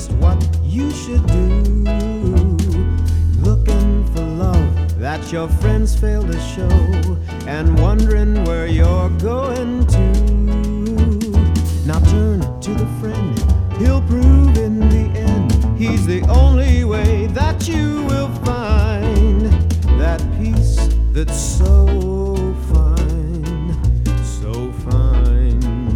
just what you should do. Looking for love that your friends fail to show, and wondering where you're going to. Now turn to the friend, he'll prove in the end he's the only way that you will find that peace that's so fine, so fine.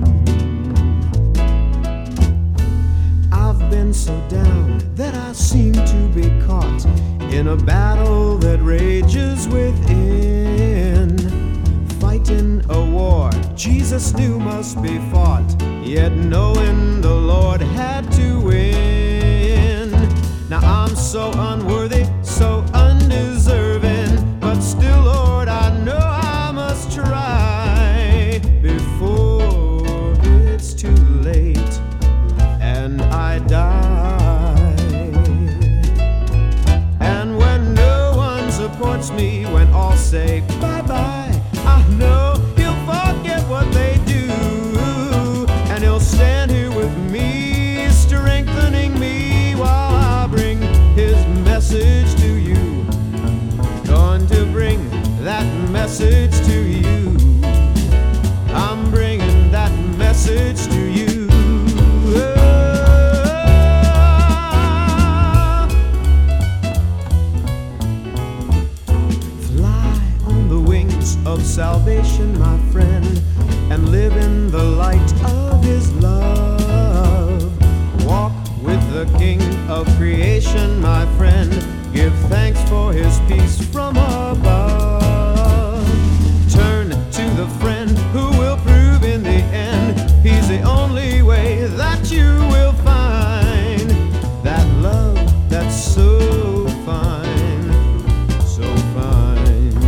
I've been so down that I seem to be caught in a battle that rages within, fighting a war Jesus knew must be fought, yet knowing the Lord had to win. Now I'm so unworthy, so undeserving, but still, Lord, I know I must try before it's too late and I die. And when no one supports me, when all say bye-bye, I know He'll forget what they do, and He'll stand here with me, strengthening me while I bring His message to you. Going to bring that message to you. I'm bringing that message to you. Fly on the wings of salvation, my friend, and live in the light of His love. Walk with the King of creation, my friend. Give thanks for His peace from above. Turn to the friend who will prove in the end He's the only way that you will find that love that's so fine, so fine.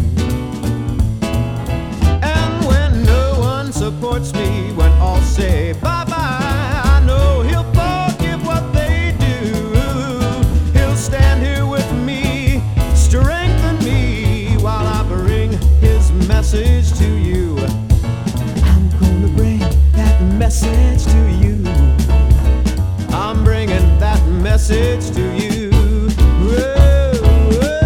And when no one supports me, when all say bye-bye, I know He'll forgive what they do. He'll stand here with me, strengthen me while I bring His message to you. I'm gonna bring that message to you. I'm bringing that message to you. Whoa, whoa.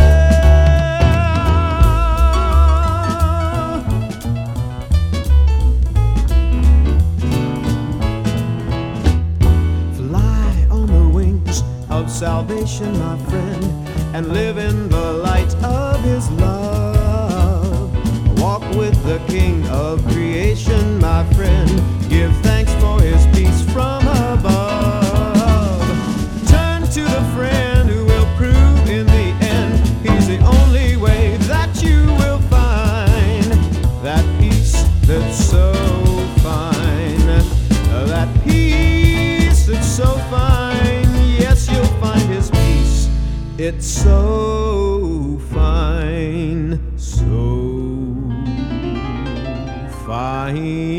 Fly on the wings of salvation, my friend, and live in the light of His love. Walk with the King of creation, my friend. Give thanks for His peace from above. Turn to the friend who will prove in the end He's the only way that you will find that peace that's so fine, that peace that's so fine. Yes, you'll find His peace. It's so fine, so fine.